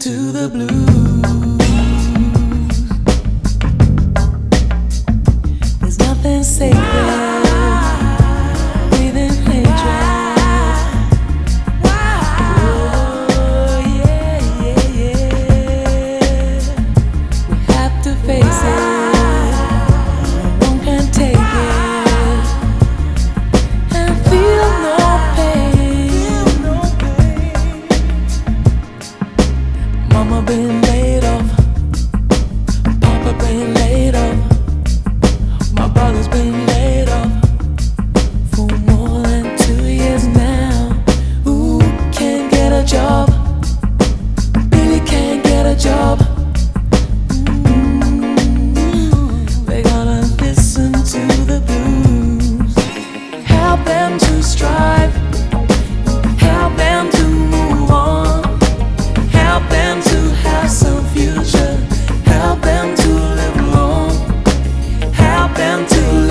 to the blues. There's nothing sacred, breathing hatred. Oh, yeah, yeah, yeah. We have to face it, no one can take it, and feel no pain. Mama been laid off, Papa been laid off, my brother's been laid off for more than 2 years now. Who can't get a job? Billy can't get a job. They gotta listen to the blues. Help them to strive, help them to move on, help them to have some future, help them to live long, help them to